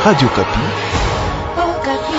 Radio Kapi. Oh, Kapi.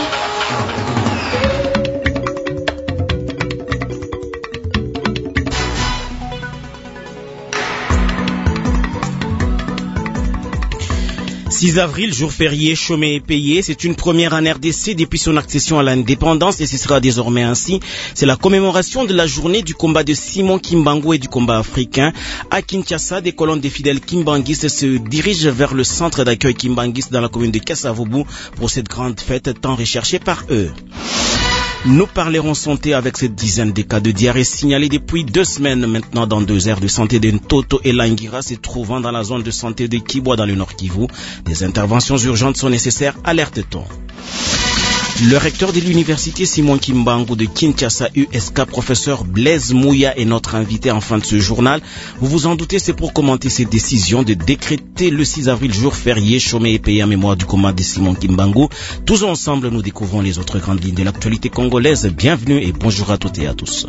« 6 avril, jour férié, chômé et payé, c'est une première en RDC depuis son accession à l'indépendance et ce sera désormais ainsi. C'est la commémoration de la journée du combat de Simon Kimbangu et du combat africain. À Kinshasa, des colonnes des fidèles kimbanguistes se dirigent vers le centre d'accueil kimbanguiste dans la commune de Kasavubu pour cette grande fête tant recherchée par eux. Nous parlerons santé avec cette dizaine de cas de diarrhée signalés depuis 2 semaines maintenant dans 2 aires de santé de Ntoto et Langira se trouvant dans la zone de santé de Kibwa dans le Nord Kivu. Des interventions urgentes sont nécessaires, alerte-t-on. Le recteur de l'université Simon Kimbangu de Kinshasa USK, professeur Blaise Mouya, est notre invité en fin de ce journal. Vous vous en doutez, c'est pour commenter cette décision de décréter le 6 avril jour férié, chômé et payé en mémoire du combat de Simon Kimbangu. Tous ensemble, nous découvrons les autres grandes lignes de l'actualité congolaise. Bienvenue et bonjour à toutes et à tous.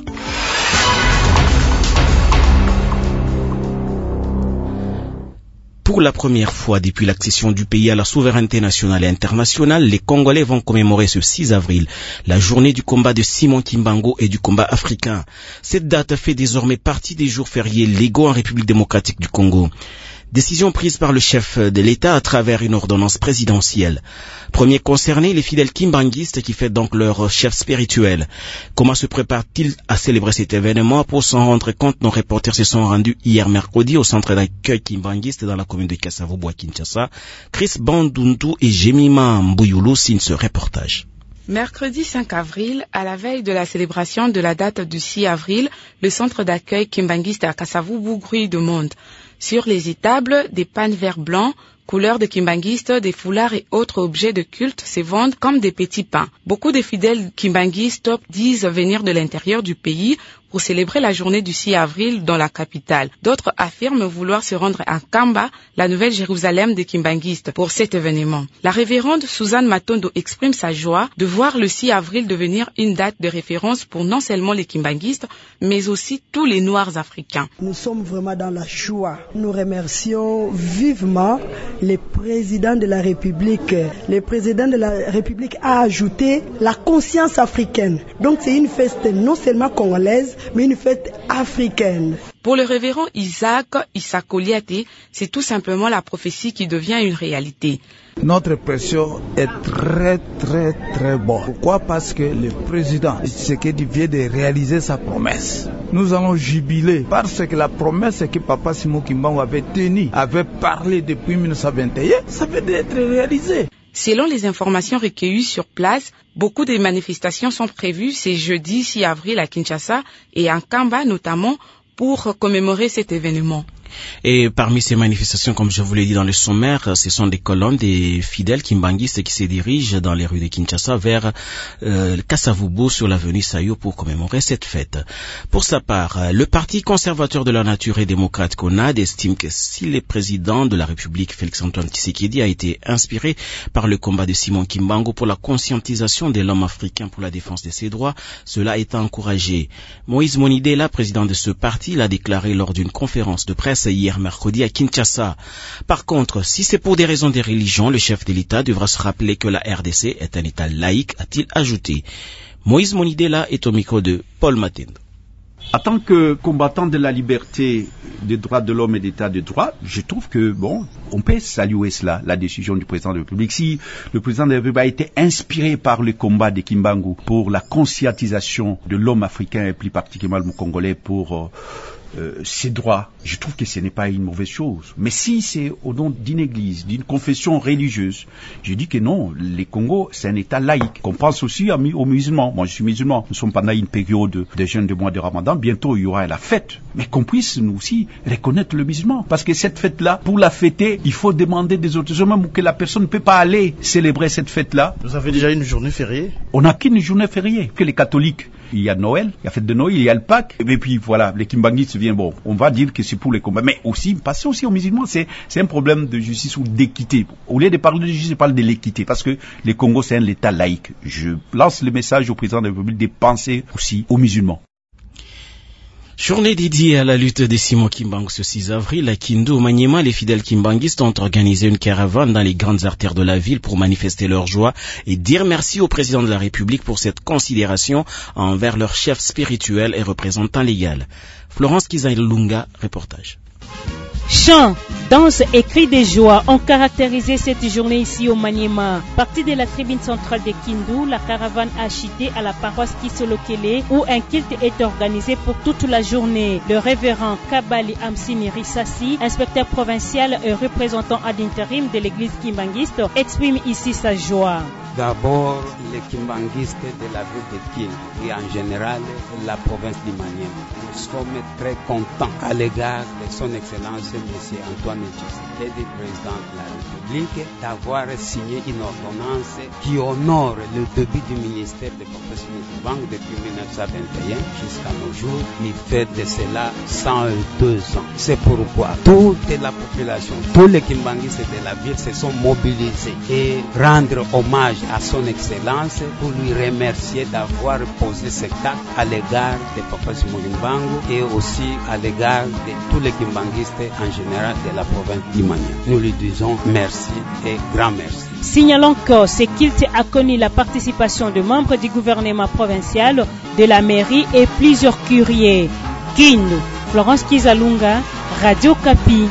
Pour la première fois depuis l'accession du pays à la souveraineté nationale et internationale, les Congolais vont commémorer ce 6 avril, la journée du combat de Simon Kimbangu et du combat africain. Cette date fait désormais partie des jours fériés légaux en République démocratique du Congo. Décision prise par le chef de l'État à travers une ordonnance présidentielle. Premier concerné, les fidèles kimbanguistes qui fêtent donc leur chef spirituel. Comment se prépare-t-il à célébrer cet événement? Pour s'en rendre compte, nos reporters se sont rendus hier mercredi au centre d'accueil kimbanguiste dans la commune de Kasavubu à Kinshasa. Chris Bandundu et Jemima Mbouyulu signent ce reportage. Mercredi 5 avril, à la veille de la célébration de la date du 6 avril, le centre d'accueil kimbanguiste à Kasavubu grouille de monde. Sur les étables, des pannes verts blancs, couleurs de kimbanguistes, des foulards et autres objets de culte se vendent comme des petits pains. Beaucoup de fidèles kimbanguistes disent venir de l'intérieur du pays pour célébrer la journée du 6 avril dans la capitale. D'autres affirment vouloir se rendre à Kamba, la nouvelle Jérusalem des kimbanguistes, pour cet événement. La révérende Suzanne Matondo exprime sa joie de voir le 6 avril devenir une date de référence pour non seulement les kimbanguistes, mais aussi tous les Noirs africains. Nous sommes vraiment dans la joie. Nous remercions vivement le président de la République. Le président de la République a ajouté la conscience africaine. Donc c'est une fête non seulement congolaise, mais une fête africaine. Pour le révérend Isaac Isakoliate, c'est tout simplement la prophétie qui devient une réalité. Notre pression est très bon. Pourquoi? Parce que le président Tshisekedi vient de réaliser sa promesse. Nous allons jubiler parce que la promesse que Papa Simon Kimbangu avait tenue, avait parlé depuis 1921, ça vient d'être réalisé. Selon les informations recueillies sur place, beaucoup de manifestations sont prévues ce jeudi 6 avril à Kinshasa et en Kamba notamment pour commémorer cet événement. Et parmi ces manifestations, comme je vous l'ai dit dans le sommaire, ce sont des colonnes des fidèles kimbanguistes qui se dirigent dans les rues de Kinshasa vers Kasavubu sur l'avenue Sayo pour commémorer cette fête. Pour sa part, le Parti conservateur de la nature et démocrate CONAD estime que si le président de la République, Félix-Antoine Tshisekedi, a été inspiré par le combat de Simon Kimbangu pour la conscientisation de l'homme africain pour la défense de ses droits, cela est encouragé. Moïse Monidela, président de ce parti, l'a déclaré lors d'une conférence de presse hier mercredi à Kinshasa. Par contre, si c'est pour des raisons de religion, le chef de l'État devra se rappeler que la RDC est un État laïque, a-t-il ajouté. Moïse Monidela est au micro de Paul Matendo. En tant que combattant de la liberté, des droits de l'homme et d'état de droit, je trouve que, on peut saluer cela, la décision du président de la République. Si le président de la République a été inspiré par le combat de Kimbangu pour la conscientisation de l'homme africain et plus particulièrement le Congolais pour ses droits, je trouve que ce n'est pas une mauvaise chose. Mais si c'est au nom d'une église, d'une confession religieuse, je dis que non, le Congo, c'est un État laïque. On pense aussi aux musulmans. Moi, je suis musulman. Nous sommes pendant une période de jeûne de mois de Ramadan. Bientôt, il y aura la fête. Mais qu'on puisse, nous aussi, reconnaître le musulman. Parce que cette fête-là, pour la fêter, il faut demander des autorisations, même que la personne ne peut pas aller célébrer cette fête-là. Vous avez déjà une journée fériée? On n'a qu'une journée fériée. Que les catholiques, il y a Noël, il y a fête de Noël, il y a le Pâques. Et puis voilà, les kimbanguistes viennent, on va dire que c'est pour les combats. Mais aussi, passer aussi aux musulmans, c'est un problème de justice ou d'équité. Au lieu de parler de justice, je parle de l'équité. Parce que le Congo, c'est un État laïque. Je lance le message au président de la République de penser aussi aux musulmans. Journée dédiée à la lutte des Simon Kimbangu ce 6 avril à Kindu, au Maniema, les fidèles kimbanguistes ont organisé une caravane dans les grandes artères de la ville pour manifester leur joie et dire merci au président de la République pour cette considération envers leur chef spirituel et représentant légal. Florence Kizailunga, reportage. Chants, danses et cris de joie ont caractérisé cette journée ici au Maniema. Partie de la tribune centrale de Kindu, la caravane a chuté à la paroisse Kisolokele où un culte est organisé pour toute la journée. Le révérend Kabali Amsini Rissassi, inspecteur provincial et représentant ad intérim de l'église kimbanguiste, exprime ici sa joie. D'abord, les kimbanguistes de la ville de Kindu et en général la province du Maniema. Nous sommes très contents à l'égard de son excellence M. Antoine Tshisekedi, président de la République, d'avoir signé une ordonnance qui honore le début du ministère des professions de banque depuis 1921 jusqu'à nos jours. Il fait de cela 102 ans. C'est pourquoi toute la population, tous les kimbanguistes de la ville se sont mobilisés et rendre hommage à son excellence pour lui remercier d'avoir posé cet acte à l'égard des professeurs Mugimbangu et aussi à l'égard de tous les kimbanguistes en général de la province du Maniema. Nous lui disons merci et grand merci. Signalons que ce culte a connu la participation de membres du gouvernement provincial, de la mairie et plusieurs curiers. Kindu, Florence Kizalunga, Radio Kapi.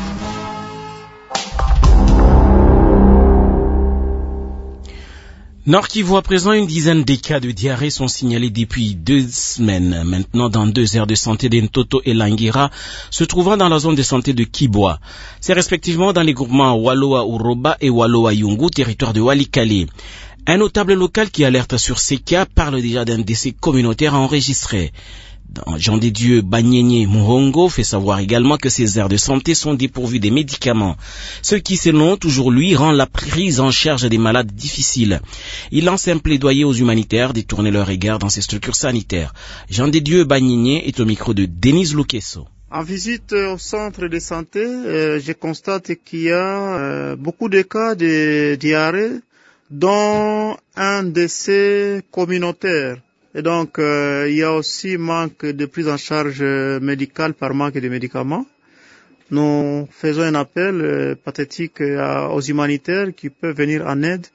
Nord Kivu, à présent, une dizaine de cas de diarrhée sont signalés depuis 2 semaines. Maintenant, dans 2 aires de santé d'Ntoto et Langira, se trouvant dans la zone de santé de Kibwa. C'est respectivement dans les groupements Waloa Uroba et Waloa Yungu, territoire de Walikale. Un notable local qui alerte sur ces cas parle déjà d'un décès communautaire enregistré. Jean des Dieux Banyenye Muhongo fait savoir également que ces aires de santé sont dépourvues des médicaments, ce qui, selon toujours lui, rend la prise en charge des malades difficile. Il lance un plaidoyer aux humanitaires de tourner leur regard dans ces structures sanitaires. Jean des Dieux Banyenye est au micro de Denise Lukeso. En visite au centre de santé, je constate qu'il y a beaucoup de cas de diarrhée, dont un décès communautaire. Et donc, il y a aussi manque de prise en charge médicale par manque de médicaments. Nous faisons un appel pathétique aux humanitaires qui peuvent venir en aide.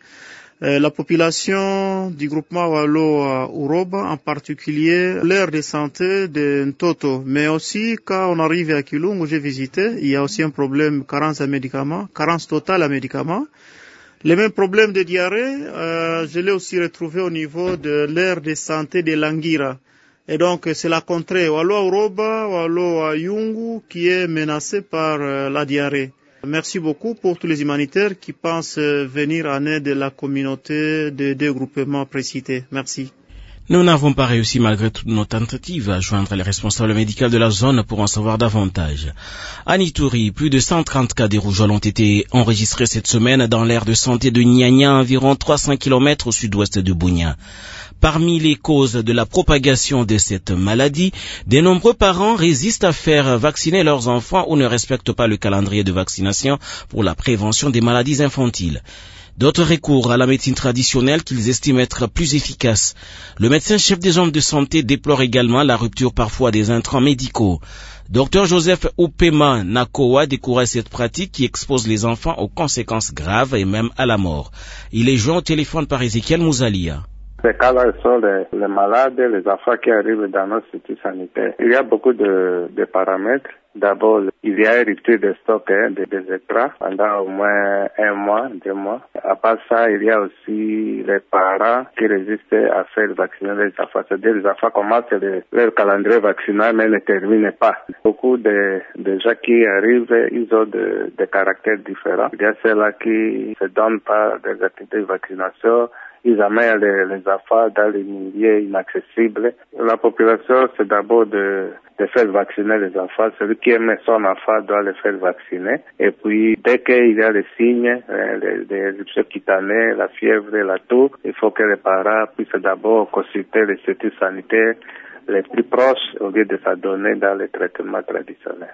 La population du groupement Walo Uroba, en particulier l'aire de santé de Ntoto, mais aussi quand on arrive à Kilung où j'ai visité, il y a aussi un problème carence à médicaments, carence totale à médicaments. Les mêmes problèmes de diarrhée, je l'ai aussi retrouvé au niveau de l'aire de santé de Langira. Et donc, c'est la contrée Waloa Uroba, Waloa Yungu qui est menacée par la diarrhée. Merci beaucoup pour tous les humanitaires qui pensent venir en aide de la communauté des 2 groupements précités. Merci. Nous n'avons pas réussi malgré toutes nos tentatives à joindre les responsables médicaux de la zone pour en savoir davantage. À Nituri, plus de 130 cas de rougeole ont été enregistrés cette semaine dans l'aire de santé de Nyanya, environ 300 km au sud-ouest de Bunia. Parmi les causes de la propagation de cette maladie, de nombreux parents résistent à faire vacciner leurs enfants ou ne respectent pas le calendrier de vaccination pour la prévention des maladies infantiles. D'autres recourent à la médecine traditionnelle qu'ils estiment être plus efficace. Le médecin-chef des zones de santé déplore également la rupture parfois des intrants médicaux. Dr Joseph Upema Nakowa découvre cette pratique qui expose les enfants aux conséquences graves et même à la mort. Il est joint au téléphone par Ezekiel Mouzalia. Ces cas-là sont les malades, les enfants qui arrivent dans nos structures sanitaires. Il y a beaucoup de paramètres. D'abord, il y a une rupture de stock des écrans pendant au moins 1 mois, 2 mois. À part ça, il y a aussi les parents qui résistent à faire vacciner les enfants. C'est-à-dire les enfants commencent leur calendrier vaccinal mais ne terminent pas. Beaucoup de gens qui arrivent, ils ont des caractères différents. Il y a ceux-là qui se donnent pas des activités de vaccination. Ils amènent les enfants dans les milieux inaccessibles. La population, c'est d'abord de faire vacciner les enfants. Celui qui aime son enfant doit le faire vacciner. Et puis, dès qu'il y a les signes, les éruptions cutanées, la fièvre, la toux, il faut que les parents puissent d'abord consulter les structures sanitaires les plus proches au lieu de s'adonner dans les traitements traditionnels.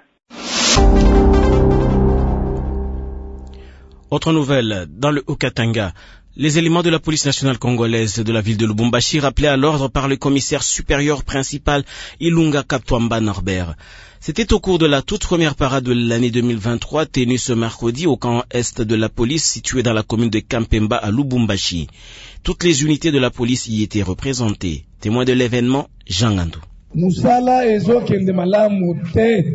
Autre nouvelle, dans le Haut-Katanga, Les éléments de la police nationale congolaise de la ville de Lubumbashi rappelés à l'ordre par le commissaire supérieur principal Ilunga Kaptwamba Norbert. C'était au cours de la toute première parade de l'année 2023 tenue ce mercredi au camp est de la police situé dans la commune de Kampemba à Lubumbashi. Toutes les unités de la police y étaient représentées. Témoin de l'événement, Jean Ngandou. Musala ezokende malamu te.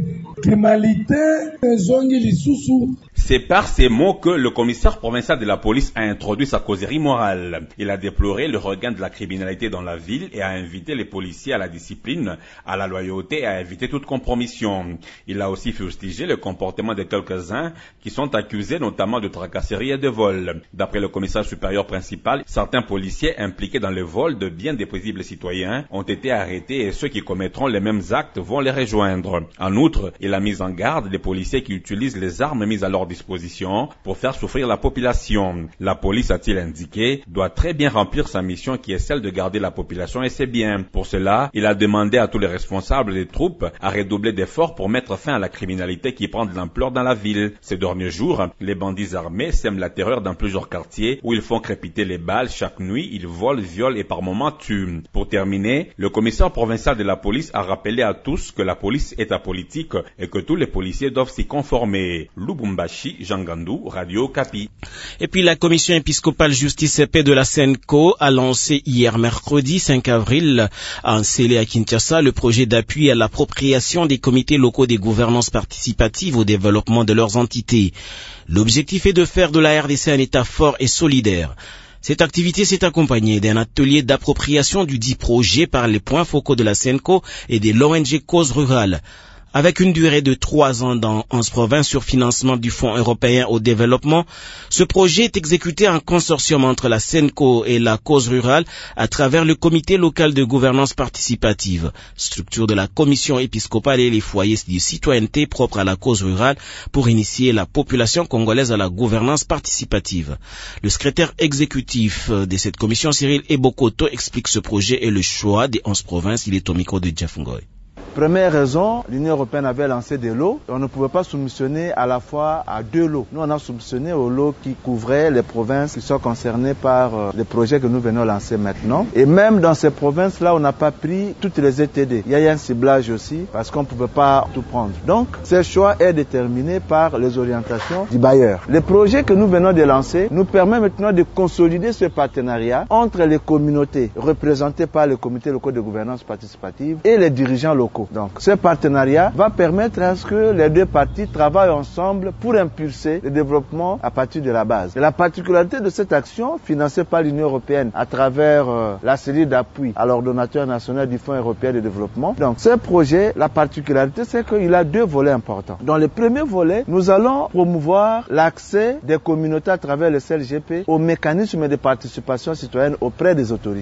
C'est par ces mots que le commissaire provincial de la police a introduit sa causerie morale. Il a déploré le regain de la criminalité dans la ville et a invité les policiers à la discipline, à la loyauté et à éviter toute compromission. Il a aussi fustigé le comportement de quelques-uns qui sont accusés notamment de tracasserie et de vol. D'après le commissaire supérieur principal, certains policiers impliqués dans le vol de biens des paisibles citoyens ont été arrêtés et ceux qui commettront les mêmes actes vont les rejoindre. En outre, il a mis en garde les policiers qui utilisent les armes mises à leur disposition pour faire souffrir la population. La police, a-t-il indiqué, doit très bien remplir sa mission qui est celle de garder la population et ses biens. Pour cela, il a demandé à tous les responsables des troupes à redoubler d'efforts pour mettre fin à la criminalité qui prend de l'ampleur dans la ville. Ces derniers jours, les bandits armés sèment la terreur dans plusieurs quartiers où ils font crépiter les balles. Chaque nuit, ils volent, violent et par moments tuent. Pour terminer, le commissaire provincial de la police a rappelé à tous que la police est apolitique et que tous les policiers doivent s'y conformer. Lubumbashi, Jean Ngandou, Radio Kapi. Et puis la commission épiscopale justice et paix de la SENCO a lancé hier mercredi 5 avril à Nsele à Kinshasa le projet d'appui à l'appropriation des comités locaux des gouvernances participatives au développement de leurs entités. L'objectif est de faire de la RDC un État fort et solidaire. Cette activité s'est accompagnée d'un atelier d'appropriation du dit projet par les points focaux de la SENCO et de l'ONG Cause Rurale. Avec une durée de 3 ans dans 11 provinces sur financement du Fonds européen au développement, ce projet est exécuté en consortium entre la SENCO et la Cause Rurale à travers le comité local de gouvernance participative, structure de la commission épiscopale et les foyers de citoyenneté propres à la Cause Rurale pour initier la population congolaise à la gouvernance participative. Le secrétaire exécutif de cette commission, Cyril Ebokoto, explique ce projet et le choix des 11 provinces. Il est au micro de Jeff Ngoy. Première raison, l'Union européenne avait lancé des lots. On ne pouvait pas soumissionner à la fois à 2 lots. Nous, on a soumissionné aux lots qui couvraient les provinces qui sont concernées par les projets que nous venons lancer maintenant. Et même dans ces provinces-là, on n'a pas pris toutes les ETD. Il y a eu un ciblage aussi parce qu'on ne pouvait pas tout prendre. Donc, ce choix est déterminé par les orientations du bailleur. Les projets que nous venons de lancer nous permettent maintenant de consolider ce partenariat entre les communautés représentées par les comités locaux de gouvernance participative et les dirigeants locaux. Donc, ce partenariat va permettre à ce que les deux parties travaillent ensemble pour impulser le développement à partir de la base. Et la particularité de cette action, financée par l'Union européenne à travers la série d'appui à l'ordonnateur national du Fonds européen de développement. Donc, ce projet, la particularité, c'est qu'il a 2 volets importants. Dans le premier volet, nous allons promouvoir l'accès des communautés à travers le CLGP aux mécanismes de participation citoyenne auprès des autorités.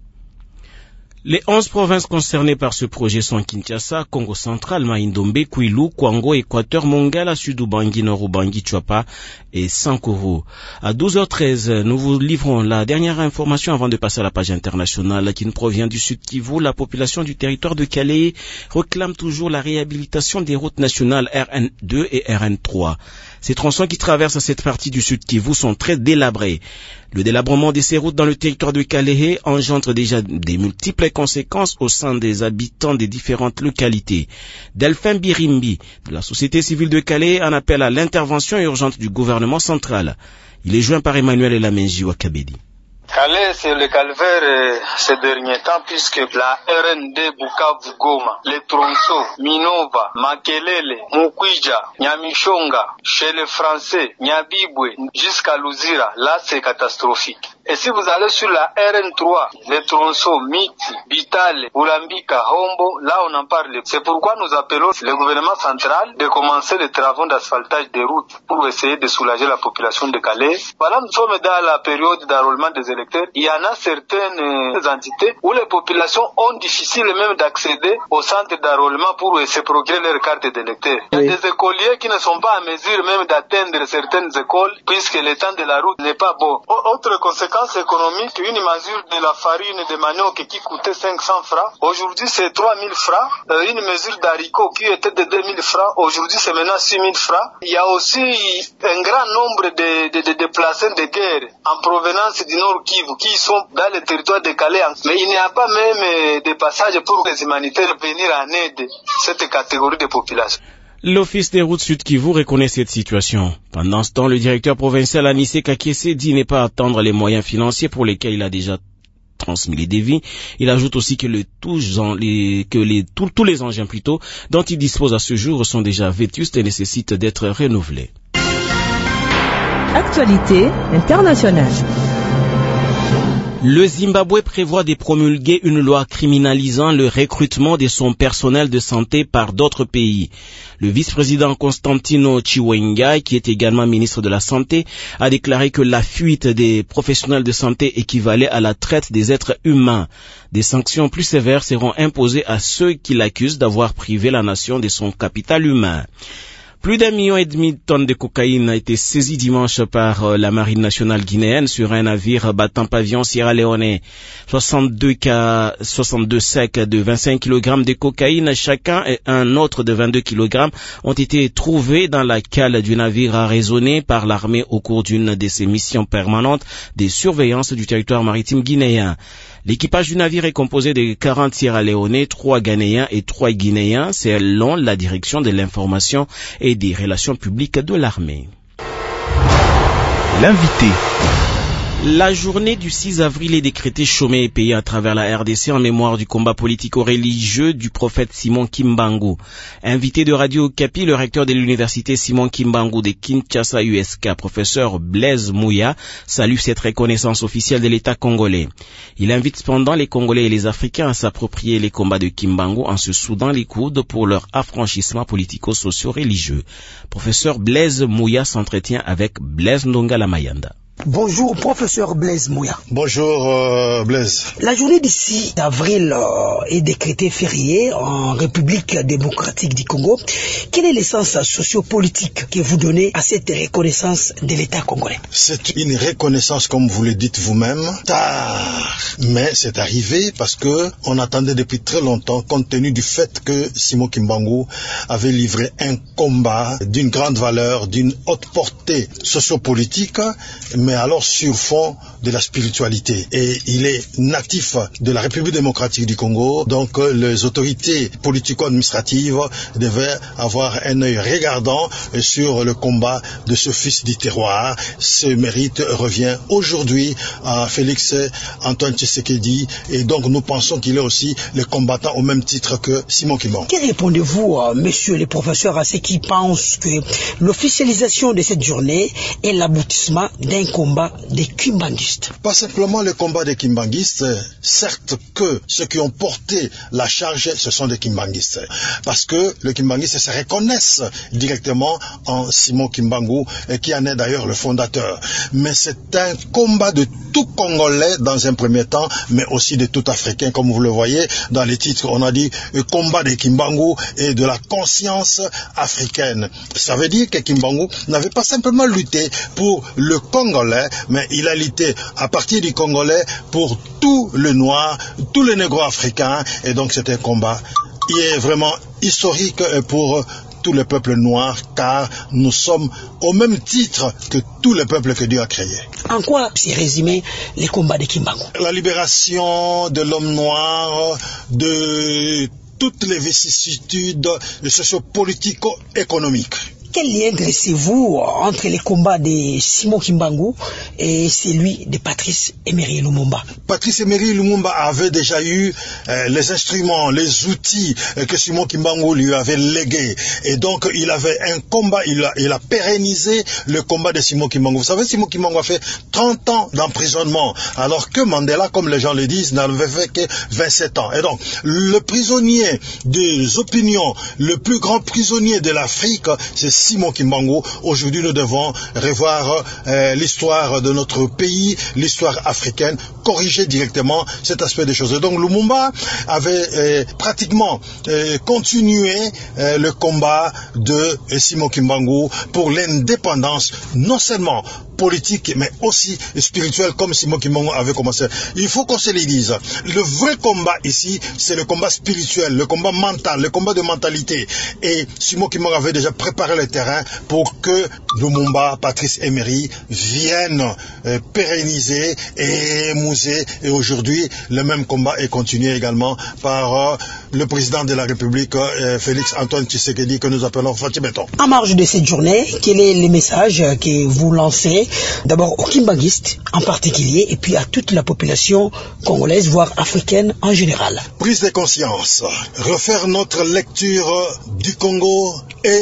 Les 11 provinces concernées par ce projet sont Kinshasa, Congo central, Maïndombe, Kwilu, Kwango, Équateur, Mongala, Sud-Ubangi, Nord-Ubangi, Tchouapa et Sankuru. À 12h13, nous vous livrons la dernière information avant de passer à la page internationale qui nous provient du Sud Kivu. La population du territoire de Calais réclame toujours la réhabilitation des routes nationales RN2 et RN3. Ces tronçons qui traversent cette partie du Sud Kivu sont très délabrés. Le délabrement de ces routes dans le territoire de Calais engendre déjà des multiples conséquences au sein des habitants des différentes localités. Delphin Birimbi, de la société civile de Calais, en appelle à l'intervention urgente du gouvernement central. Il est joint par Emmanuel Elamenji Wakabedi. Calais, c'est le calvaire ces derniers temps puisque la RN2 Bukavu-Goma, les tronçons, Minova, Makelele, Mukwija, Nyamishonga, chez les Français, Nyabibwe, jusqu'à Luzira, là c'est catastrophique. Et si vous allez sur la RN3, les tronçons Miti, Bitale, Ulambika, Hombo, là on en parle. C'est pourquoi nous appelons le gouvernement central de commencer les travaux d'asphaltage des routes pour essayer de soulager la population de Calais. Voilà, nous sommes dans la période d'enrôlement des élections. d'électeurs, il y en a certaines entités où les populations ont difficile même d'accéder au centre d'enrôlement pour se procurer leur carte d'électeur. Il y a des écoliers qui ne sont pas en mesure même d'atteindre certaines écoles puisque le temps de la route n'est pas bon. Autre conséquence économique, une mesure de la farine de manioc qui coûtait 500 francs, aujourd'hui c'est 3000 francs. Une mesure d'haricots qui était de 2000 francs, aujourd'hui c'est maintenant 6000 francs. Il y a aussi un grand nombre de déplacés de guerre en provenance du Nord Kivu qui sont dans le territoire de Calais. Mais il n'y a pas même de passage pour les humanitaires venir en aide cette catégorie de population. L'Office des routes Sud Kivu reconnaît cette situation. Pendant ce temps, le directeur provincial Anissé Kakese dit ne pas attendre les moyens financiers pour lesquels il a déjà transmis les devis. Il ajoute aussi que tous les engins dont il dispose à ce jour sont déjà vétustes et nécessitent d'être renouvelés. Actualité internationale. Le Zimbabwe prévoit de promulguer une loi criminalisant le recrutement de son personnel de santé par d'autres pays. Le vice-président Constantino Chiwenga, qui est également ministre de la Santé, a déclaré que la fuite des professionnels de santé équivalait à la traite des êtres humains. Des sanctions plus sévères seront imposées à ceux qui l'accusent d'avoir privé la nation de son capital humain. Plus d'1,5 million de tonnes de cocaïne a été saisie dimanche par la marine nationale guinéenne sur un navire battant pavillon Sierra Leone. 62 sacs de 25 kg de cocaïne chacun et un autre de 22 kg ont été trouvés dans la cale du navire arraisonné par l'armée au cours d'une de ses missions permanentes de surveillance du territoire maritime guinéen. L'équipage du navire est composé de 40 Sierra Leone, 3 Ghanéens et 3 Guinéens, selon la direction de l'information et des relations publiques de l'armée. L'invité. La journée du 6 avril est décrétée chômée et payée à travers la RDC en mémoire du combat politico-religieux du prophète Simon Kimbangu. Invité de Radio Okapi, le recteur de l'université Simon Kimbangu de Kinshasa USK, professeur Blaise Mouya, salue cette reconnaissance officielle de l'État congolais. Il invite cependant les Congolais et les Africains à s'approprier les combats de Kimbangu en se soudant les coudes pour leur affranchissement politico-socio-religieux. Professeur Blaise Mouya s'entretient avec Blaise Ndonga Lamayanda. Bonjour, professeur Blaise Mouya. Bonjour, Blaise. La journée du 6 avril est décrétée fériée en République démocratique du Congo. Quel est le sens sociopolitique que vous donnez à cette reconnaissance de l'État congolais? C'est une reconnaissance, comme vous le dites vous-même, tard. Mais c'est arrivé parce que on attendait depuis très longtemps, compte tenu du fait que Simon Kimbangu avait livré un combat d'une grande valeur, d'une haute portée sociopolitique, mais alors sur fond de la spiritualité. Et il est natif de la République démocratique du Congo, donc les autorités politico-administratives devaient avoir un œil regardant sur le combat de ce fils du terroir. Ce mérite revient aujourd'hui à Félix Antoine Tshisekedi, et donc nous pensons qu'il est aussi le combattant au même titre que Simon Kimbangu. Que répondez-vous, monsieur le professeur, à ceux qui pensent que l'officialisation de cette journée est l'aboutissement d'un combat des kimbanguistes? Pas simplement le combat des kimbanguistes, certes que ceux qui ont porté la charge, ce sont des kimbanguistes. Parce que les kimbanguistes se reconnaissent directement en Simon Kimbangu, qui en est d'ailleurs le fondateur. Mais c'est un combat de tout Congolais dans un premier temps, mais aussi de tout Africain, comme vous le voyez dans les titres. On a dit combat des Kimbangu et de la conscience africaine. Ça veut dire que Kimbangu n'avait pas simplement lutté pour le Congolais, mais il a lutté à partir du Congolais pour tout le noir, tous les négro-africains, et donc c'est un combat qui est vraiment historique pour tous les peuples noirs, car nous sommes au même titre que tous les peuples que Dieu a créés. En quoi s'est résumé les combats de Kimbangu? La libération de l'homme noir, de toutes les vicissitudes socio-politico-économiques. Quel lien dressez-vous entre les combats de Simon Kimbangu et celui de Patrice Emery Lumumba? Patrice Emery Lumumba avait déjà eu les instruments, les outils que Simon Kimbangu lui avait légués. Et donc il avait un combat, il a pérennisé le combat de Simon Kimbangu. Vous savez, Simon Kimbangu a fait 30 ans d'emprisonnement, alors que Mandela, comme les gens le disent, n'avait fait que 27 ans. Et donc, le prisonnier des opinions, le plus grand prisonnier de l'Afrique, c'est Simon Kimbangu. Aujourd'hui, nous devons revoir l'histoire de notre pays, l'histoire africaine, corriger directement cet aspect des choses. Et donc Lumumba avait pratiquement continué le combat de Simon Kimbangu pour l'indépendance, non seulement politique, mais aussi spirituelle, comme Simon Kimbangu avait commencé. Il faut qu'on se le dise. Le vrai combat ici, c'est le combat spirituel, le combat mental, le combat de mentalité. Et Simon Kimbangu avait déjà préparé le terrain pour que Lumumba, Patrice Emery viennent pérenniser et émouser. Et aujourd'hui, le même combat est continué également par le président de la République, Félix Antoine Tshisekedi, que nous appelons Fatih Beton. En marge de cette journée, quel est le message que vous lancez d'abord aux kimbanguistes en particulier et puis à toute la population congolaise, voire africaine en général? Prise de conscience, refaire notre lecture du Congo et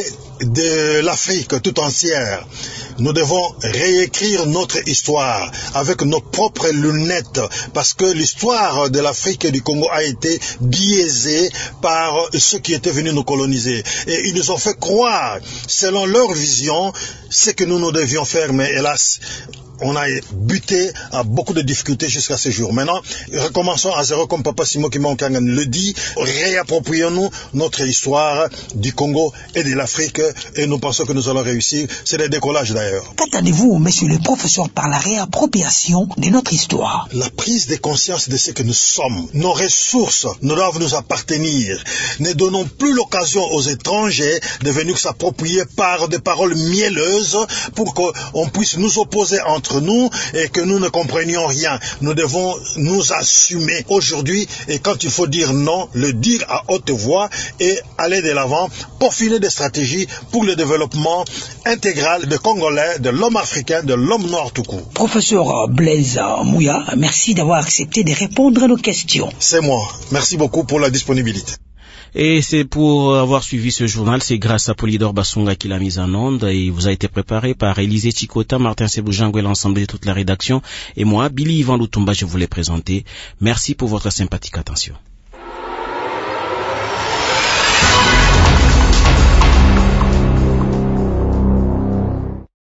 de l'Afrique tout entière. Nous devons réécrire notre histoire avec nos propres lunettes parce que l'histoire de l'Afrique et du Congo a été biaisée par ceux qui étaient venus nous coloniser. Et ils nous ont fait croire, selon leur vision, ce que nous devions faire, mais hélas, on a buté à beaucoup de difficultés jusqu'à ce jour. Maintenant, recommençons à zéro comme Papa Simon Kimbangu le dit. Réapproprions-nous notre histoire du Congo et de l'Afrique et nous pensons que nous allons réussir. C'est le décollage d'ailleurs. Qu'attendez-vous, monsieur le professeur, par la réappropriation de notre histoire? La prise de conscience de ce que nous sommes. Nos ressources ne doivent nous appartenir. Ne donnons plus l'occasion aux étrangers de venir s'approprier par des paroles mielleuses pour qu'on puisse nous opposer entre nous et que nous ne comprenions rien. Nous devons nous assumer aujourd'hui et quand il faut dire non, le dire à haute voix et aller de l'avant pour finir des stratégies pour le développement intégral des Congolais, de l'homme africain, de l'homme noir tout court. Professeur Blaise Mouya, merci d'avoir accepté de répondre à nos questions. C'est moi. Merci beaucoup pour la disponibilité. Et c'est pour avoir suivi ce journal, c'est grâce à Polydor Basunga qui l'a mise en onde et il vous a été préparé par Élisée Chikota, Martin Seboujango et l'ensemble de toute la rédaction. Et moi, Billy Ivan Lutumba, je vous l'ai présenté. Merci pour votre sympathique attention.